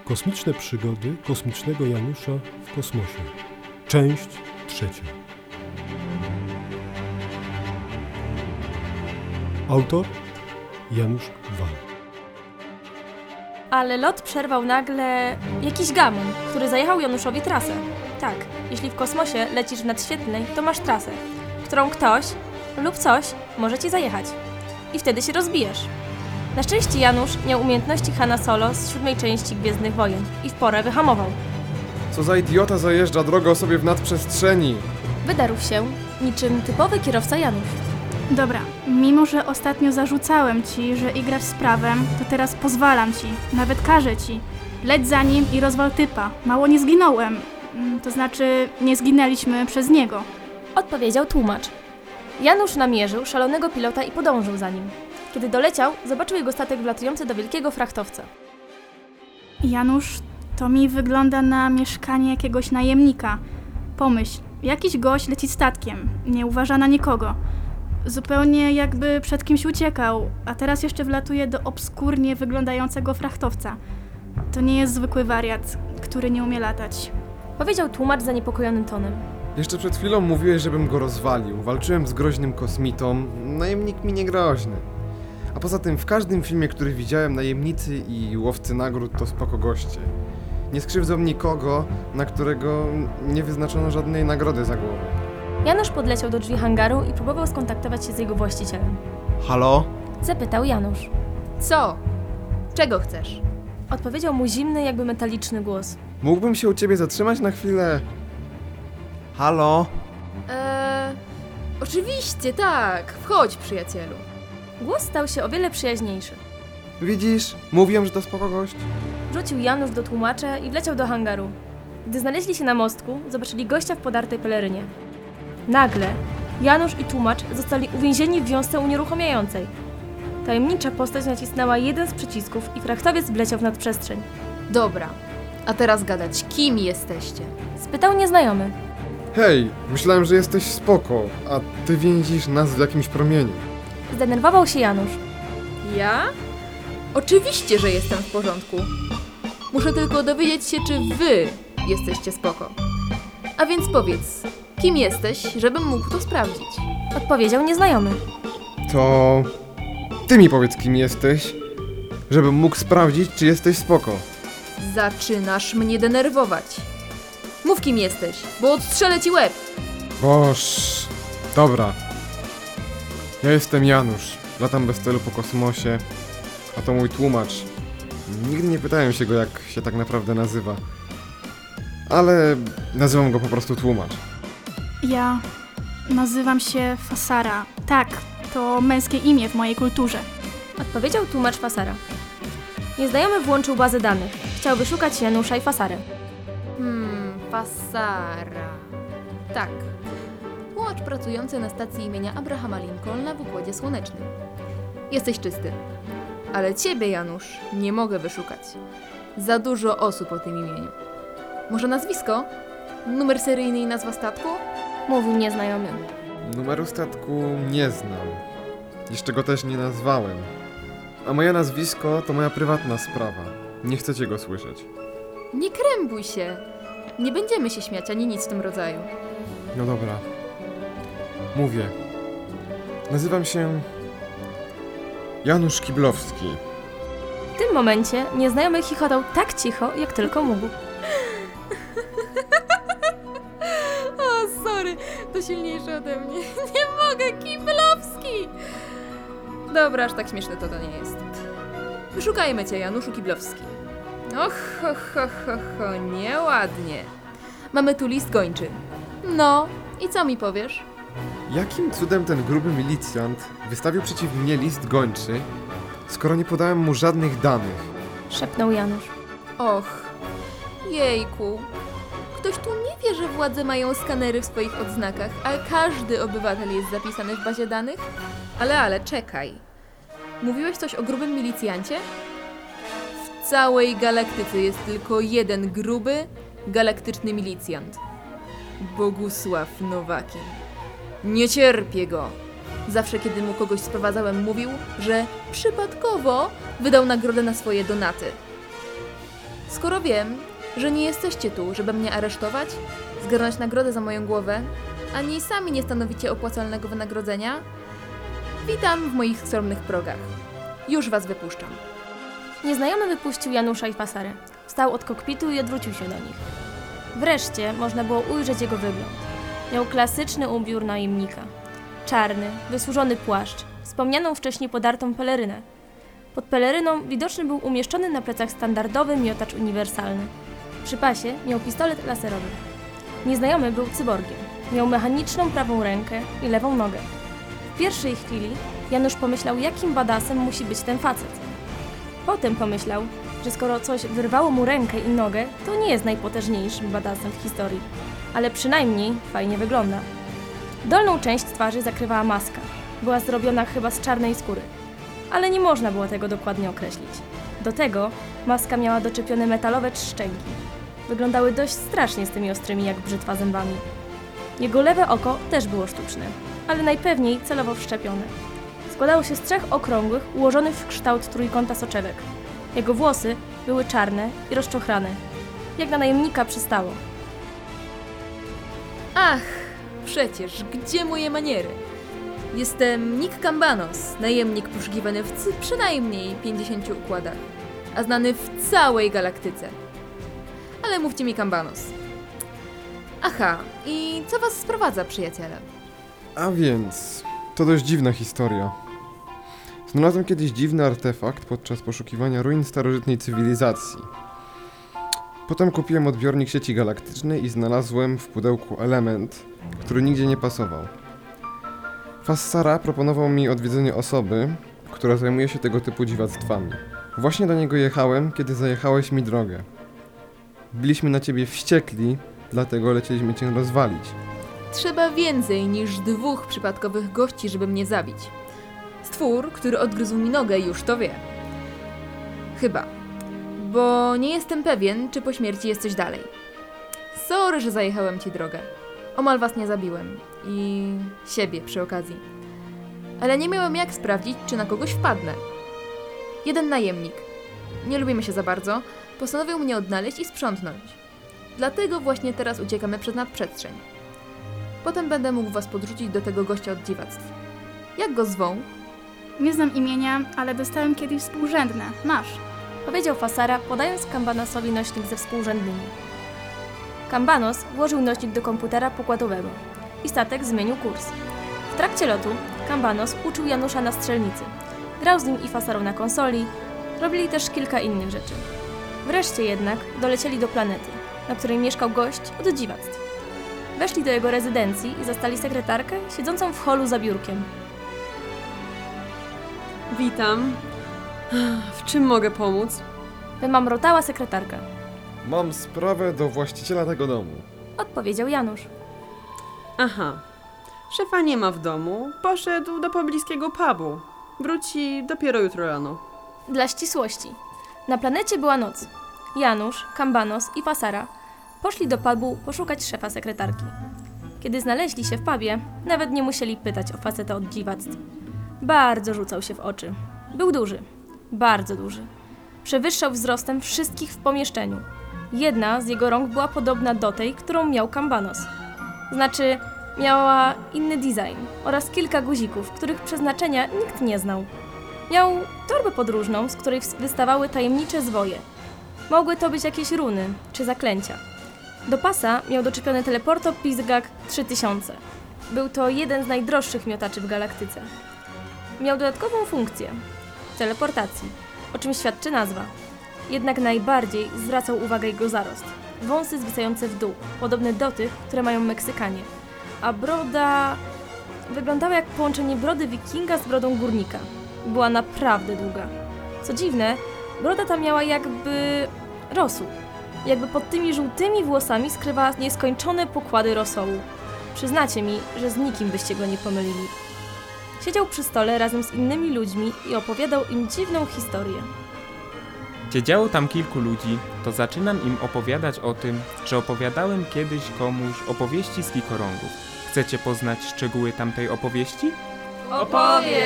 Kosmiczne przygody kosmicznego Janusza w kosmosie. Część 3. Autor Janusz Wal. Ale lot przerwał nagle jakiś gamun, który zajechał Januszowi trasę. Tak, jeśli w kosmosie lecisz w nadświetlnej, to masz trasę, którą ktoś lub coś może ci zajechać. I wtedy się rozbijesz. Na szczęście Janusz miał umiejętności Hana Solo z 7. części Gwiezdnych Wojen i w porę wyhamował. Co za idiota zajeżdża drogą sobie w nadprzestrzeni? Wydarł się niczym typowy kierowca Janusz. Dobra, mimo że ostatnio zarzucałem ci, że igrasz z prawem, to teraz pozwalam ci, nawet każę ci. Leć za nim i rozwal typa. Mało nie zginąłem. To znaczy, nie zginęliśmy przez niego. Odpowiedział tłumacz. Janusz namierzył szalonego pilota i podążył za nim. Kiedy doleciał, zobaczył jego statek wlatujący do wielkiego frachtowca. Janusz, to mi wygląda na mieszkanie jakiegoś najemnika. Pomyśl, jakiś gość leci statkiem, nie uważa na nikogo. Zupełnie jakby przed kimś uciekał, a teraz jeszcze wlatuje do obskurnie wyglądającego frachtowca. To nie jest zwykły wariat, który nie umie latać. Powiedział tłumacz zaniepokojonym tonem. Jeszcze przed chwilą mówiłeś, żebym go rozwalił. Walczyłem z groźnym kosmitą, najemnik mi nie groźny. A poza tym w każdym filmie, który widziałem, najemnicy i łowcy nagród to spoko goście. Nie skrzywdzą nikogo, na którego nie wyznaczono żadnej nagrody za głowę. Janusz podleciał do drzwi hangaru i próbował skontaktować się z jego właścicielem. Halo? Zapytał Janusz. Co? Czego chcesz? Odpowiedział mu zimny, jakby metaliczny głos. Mógłbym się u ciebie zatrzymać na chwilę? Halo? Oczywiście, tak. Wchodź, przyjacielu. Głos stał się o wiele przyjaźniejszy. Widzisz? Mówiłem, że to spoko gość. Wrzucił Janusz do tłumacza i wleciał do hangaru. Gdy znaleźli się na mostku, zobaczyli gościa w podartej pelerynie. Nagle Janusz i tłumacz zostali uwięzieni w wiązce unieruchamiającej. Tajemnicza postać nacisnęła jeden z przycisków i frachtowiec wleciał w nadprzestrzeń. Dobra, a teraz gadać. Kim jesteście? Spytał nieznajomy. Hej, myślałem, że jesteś spoko, a ty więzisz nas w jakimś promieniu. Zdenerwował się Janusz. Ja? Oczywiście, że jestem w porządku. Muszę tylko dowiedzieć się, czy wy jesteście spoko. A więc powiedz, kim jesteś, żebym mógł to sprawdzić? Odpowiedział nieznajomy. To ty mi powiedz, kim jesteś, żebym mógł sprawdzić, czy jesteś spoko. Zaczynasz mnie denerwować. Mów, kim jesteś, bo odstrzelę ci łeb. Boż, dobra. Ja jestem Janusz, latam bez celu po kosmosie, a to mój tłumacz. Nigdy nie pytałem się go, jak się tak naprawdę nazywa. Ale nazywam go po prostu tłumacz. Ja nazywam się Fasara. Tak, to męskie imię w mojej kulturze. Odpowiedział tłumacz Fasara. Nieznajomy włączył bazę danych. Chciał wyszukać Janusza i Fasarę. Fasara. Tak. Tłumacz pracujący na stacji imienia Abrahama Lincolna w Układzie Słonecznym. Jesteś czysty. Ale ciebie, Janusz, nie mogę wyszukać. Za dużo osób o tym imieniu. Może nazwisko? Numer seryjny i nazwa statku? Mówił nieznajomy. Numeru statku nie znam. Jeszcze go też nie nazwałem. A moje nazwisko to moja prywatna sprawa. Nie chcecie go słyszeć. Nie krębuj się. Nie będziemy się śmiać ani nic w tym rodzaju. No dobra. Mówię. Nazywam się Janusz Kiblowski. W tym momencie nieznajomy chichotał tak cicho, jak tylko mógł. O, sorry, to silniejsze ode mnie. Nie mogę, Kiblowski! Dobra, aż tak śmieszne to nie jest. Wyszukajmy cię, Januszu Kiblowski. Och, ho, nieładnie. Mamy tu list gończy. No, i co mi powiesz? Jakim cudem ten gruby milicjant wystawił przeciw mnie list gończy, skoro nie podałem mu żadnych danych? Szepnął Janusz. Och, jejku. Ktoś tu nie wie, że władze mają skanery w swoich odznakach, a każdy obywatel jest zapisany w bazie danych? Ale czekaj. Mówiłeś coś o grubym milicjancie? W całej galaktyce jest tylko jeden gruby, galaktyczny milicjant. Bogusław Nowakin. Nie cierpię go. Zawsze, kiedy mu kogoś sprowadzałem, mówił, że przypadkowo wydał nagrodę na swoje donaty. Skoro wiem, że nie jesteście tu, żeby mnie aresztować, zgarnąć nagrodę za moją głowę, ani sami nie stanowicie opłacalnego wynagrodzenia, witam w moich skromnych progach. Już was wypuszczam. Nieznajomy wypuścił Janusza i Fasarę. Wstał od kokpitu i odwrócił się do nich. Wreszcie można było ujrzeć jego wygląd. Miał klasyczny ubiór najemnika. Czarny, wysłużony płaszcz, wspomnianą wcześniej podartą pelerynę. Pod peleryną widoczny był umieszczony na plecach standardowy miotacz uniwersalny. Przy pasie miał pistolet laserowy. Nieznajomy był cyborgiem. Miał mechaniczną prawą rękę i lewą nogę. W pierwszej chwili Janusz pomyślał, jakim badasem musi być ten facet. Potem pomyślał, że skoro coś wyrwało mu rękę i nogę, to nie jest najpotężniejszym badasem w historii, ale przynajmniej fajnie wygląda. Dolną część twarzy zakrywała maska. Była zrobiona chyba z czarnej skóry, ale nie można było tego dokładnie określić. Do tego maska miała doczepione metalowe szczęki. Wyglądały dość strasznie z tymi ostrymi jak brzytwa zębami. Jego lewe oko też było sztuczne, ale najpewniej celowo wszczepione. Składało się z 3 okrągłych, ułożonych w kształt trójkąta soczewek. Jego włosy były czarne i rozczochrane, jak na najemnika przystało. Ach, przecież, gdzie moje maniery? Jestem Nick Cambanos, najemnik poszukiwany w przynajmniej 50 układach, a znany w całej galaktyce. Ale mówcie mi Cambanos. Aha, i co was sprowadza, przyjaciele? A więc, to dość dziwna historia. Znalazłem kiedyś dziwny artefakt podczas poszukiwania ruin starożytnej cywilizacji. Potem kupiłem odbiornik sieci galaktycznej i znalazłem w pudełku element, który nigdzie nie pasował. Fassara proponował mi odwiedzenie osoby, która zajmuje się tego typu dziwactwami. Właśnie do niego jechałem, kiedy zajechałeś mi drogę. Byliśmy na ciebie wściekli, dlatego lecieliśmy cię rozwalić. Trzeba więcej niż 2 przypadkowych gości, żeby mnie zabić. Stwór, który odgryzł mi nogę, już to wie. Chyba. Bo nie jestem pewien, czy po śmierci jest coś dalej. Sorry, że zajechałem ci drogę. Omal was nie zabiłem. I siebie przy okazji. Ale nie miałem jak sprawdzić, czy na kogoś wpadnę. Jeden najemnik. Nie lubimy się za bardzo. Postanowił mnie odnaleźć i sprzątnąć. Dlatego właśnie teraz uciekamy przez nadprzestrzeń. Potem będę mógł was podrzucić do tego gościa od dziwactw. Jak go zwą? Nie znam imienia, ale dostałem kiedyś współrzędne. Masz. Powiedział Fasara, podając Cambanosowi nośnik ze współrzędnymi. Cambanos włożył nośnik do komputera pokładowego i statek zmienił kurs. W trakcie lotu Cambanos uczył Janusza na strzelnicy. Grał z nim i Fasarą na konsoli, robili też kilka innych rzeczy. Wreszcie jednak dolecieli do planety, na której mieszkał gość od dziwactw. Weszli do jego rezydencji i zastali sekretarkę siedzącą w holu za biurkiem. Witam. W czym mogę pomóc? Wymamrotała sekretarka. Mam sprawę do właściciela tego domu. Odpowiedział Janusz. Aha. Szefa nie ma w domu. Poszedł do pobliskiego pubu. Wróci dopiero jutro rano. Dla ścisłości. Na planecie była noc. Janusz, Cambanos i Fasara poszli do pubu poszukać szefa sekretarki. Kiedy znaleźli się w pubie, nawet nie musieli pytać o faceta od dziwactw. Bardzo rzucał się w oczy. Był duży. Bardzo duży. Przewyższał wzrostem wszystkich w pomieszczeniu. Jedna z jego rąk była podobna do tej, którą miał Cambanos. Znaczy, miała inny design oraz kilka guzików, których przeznaczenia nikt nie znał. Miał torbę podróżną, z której wystawały tajemnicze zwoje. Mogły to być jakieś runy czy zaklęcia. Do pasa miał doczepiony teleporto Pizgak 3000. Był to jeden z najdroższych miotaczy w galaktyce. Miał dodatkową funkcję teleportacji, o czym świadczy nazwa. Jednak najbardziej zwracał uwagę jego zarost. Wąsy zwisające w dół, podobne do tych, które mają Meksykanie. A broda wyglądała jak połączenie brody wikinga z brodą górnika. Była naprawdę długa. Co dziwne, broda ta miała jakby rosół. Jakby pod tymi żółtymi włosami skrywała nieskończone pokłady rosołu. Przyznacie mi, że z nikim byście go nie pomylili. Siedział przy stole razem z innymi ludźmi i opowiadał im dziwną historię. Siedziało tam kilku ludzi, to zaczynam im opowiadać o tym, że opowiadałem kiedyś komuś opowieści z kikorągów. Chcecie poznać szczegóły tamtej opowieści?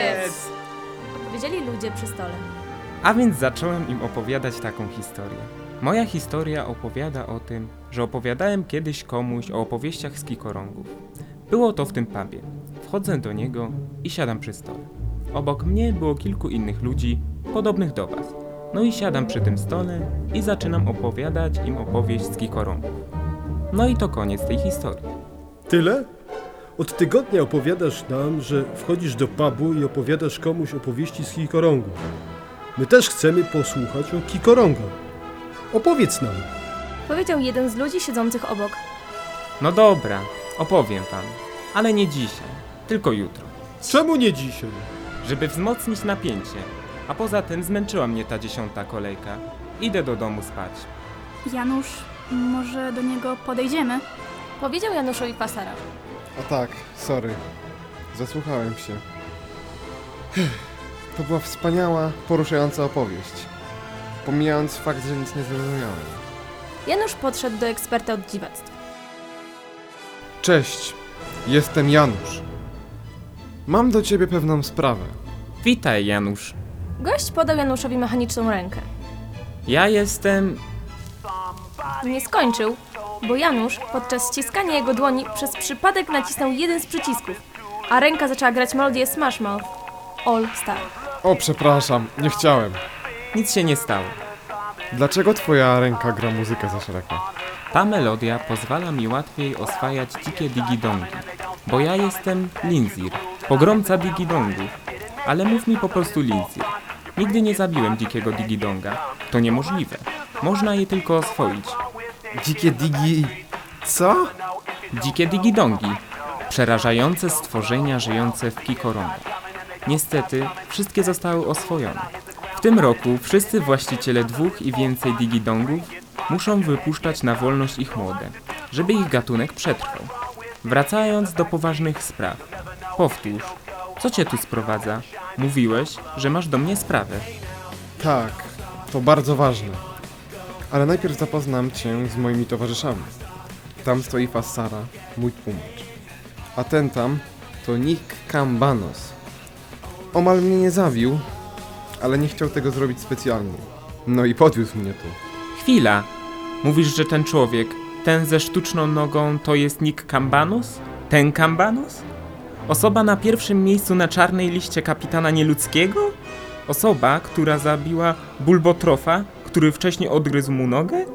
Odpowiedzieli ludzie przy stole. A więc zacząłem im opowiadać taką historię. Moja historia opowiada o tym, że opowiadałem kiedyś komuś o opowieściach z kikorągów. Było to w tym pubie. Wchodzę do niego i siadam przy stole. Obok mnie było kilku innych ludzi, podobnych do was. No i siadam przy tym stole i zaczynam opowiadać im opowieść z kikorągów. No i to koniec tej historii. Tyle? Od tygodnia opowiadasz nam, że wchodzisz do pubu i opowiadasz komuś opowieści z kikorągów. My też chcemy posłuchać o kikorągach. Opowiedz nam. Powiedział jeden z ludzi siedzących obok. No dobra, opowiem wam, ale nie dzisiaj, tylko jutro. Czemu nie dzisiaj? Żeby wzmocnić napięcie. A poza tym zmęczyła mnie ta 10. kolejka. Idę do domu spać. Janusz, może do niego podejdziemy? Powiedział Januszowi Fasara. A tak, sorry. Zasłuchałem się. To była wspaniała, poruszająca opowieść. Pomijając fakt, że nic nie zrozumiałem. Janusz podszedł do eksperta od dziwactw. Cześć, jestem Janusz. Mam do ciebie pewną sprawę. Witaj, Janusz. Gość podał Januszowi mechaniczną rękę. Ja jestem... Nie skończył, bo Janusz podczas ściskania jego dłoni przez przypadek nacisnął jeden z przycisków, a ręka zaczęła grać melodię Smash Mouth All Star. O, przepraszam, nie chciałem. Nic się nie stało. Dlaczego twoja ręka gra muzykę za szeroko? Ta melodia pozwala mi łatwiej oswajać dzikie digidongi, bo ja jestem Linzir, pogromca digidongów. Ale mów mi po prostu Linzir. Nigdy nie zabiłem dzikiego digidonga. To niemożliwe. Można je tylko oswoić. Dzikie digi... Co? Dzikie digidongi. Przerażające stworzenia żyjące w kikorongach. Niestety, wszystkie zostały oswojone. W tym roku wszyscy właściciele 2 i więcej digidongów muszą wypuszczać na wolność ich młode, żeby ich gatunek przetrwał. Wracając do poważnych spraw. Powtórz, co cię tu sprowadza? Mówiłeś, że masz do mnie sprawę. Tak, to bardzo ważne. Ale najpierw zapoznam cię z moimi towarzyszami. Tam stoi Fassara, mój tłumacz. A ten tam to Nick Kambanos. Omal mnie nie zabił, ale nie chciał tego zrobić specjalnie. No i podwiózł mnie tu. Chwila. Mówisz, że ten człowiek, ten ze sztuczną nogą, to jest Nick Kambanus? Ten Kambanus? Osoba na pierwszym miejscu na czarnej liście kapitana nieludzkiego? Osoba, która zabiła Bulbotrofa, który wcześniej odgryzł mu nogę?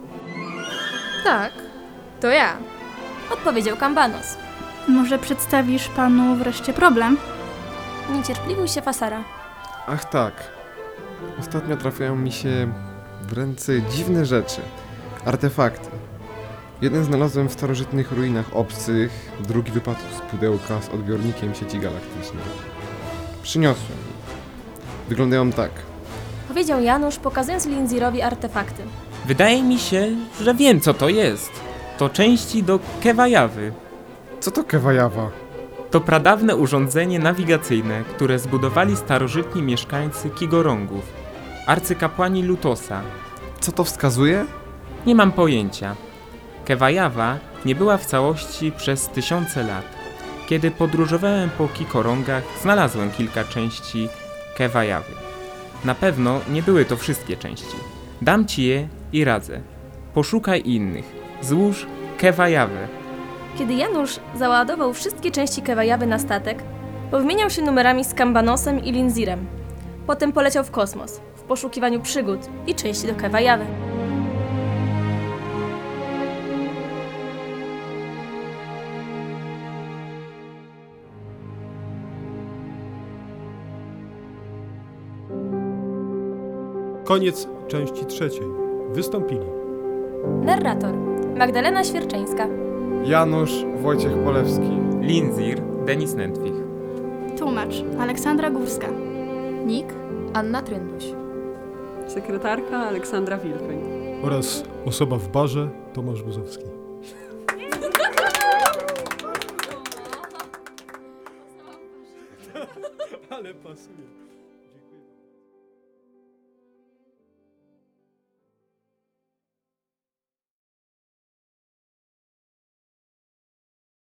Tak, to ja. Odpowiedział Kambanos. Może przedstawisz panu wreszcie problem? Niecierpliwił się Fasara. Ach tak. Ostatnio trafiają mi się w ręce dziwne rzeczy. Artefakty. Jeden znalazłem w starożytnych ruinach obcych, drugi wypadł z pudełka z odbiornikiem sieci galaktycznej. Przyniosłem. Wyglądają tak. Powiedział Janusz, pokazując Linzirowi artefakty. Wydaje mi się, że wiem, co to jest. To części do Kewajawy. Co to kewajawa? To pradawne urządzenie nawigacyjne, które zbudowali starożytni mieszkańcy Kigorongów, arcykapłani Lutosa. Co to wskazuje? Nie mam pojęcia. Kewajawa nie była w całości przez tysiące lat. Kiedy podróżowałem po Kikorongach, znalazłem kilka części Kewajawy. Na pewno nie były to wszystkie części. Dam ci je i radzę. Poszukaj innych. Złóż Kewajawę. Kiedy Janusz załadował wszystkie części Kewajawy na statek, powymieniał się numerami z Kambanosem i Linzirem. Potem poleciał w kosmos, w poszukiwaniu przygód i części do Kewajawy. Koniec części 3. Wystąpili Narrator Magdalena Świerczeńska. Janusz Wojciech Polewski. Linzir, Denis Nentwich. Tłumacz Aleksandra Górska. Nick, Anna Trynduś. Sekretarka Aleksandra Wilkoń. oraz osoba w barze Tomasz Buzowski. Ale pasuje.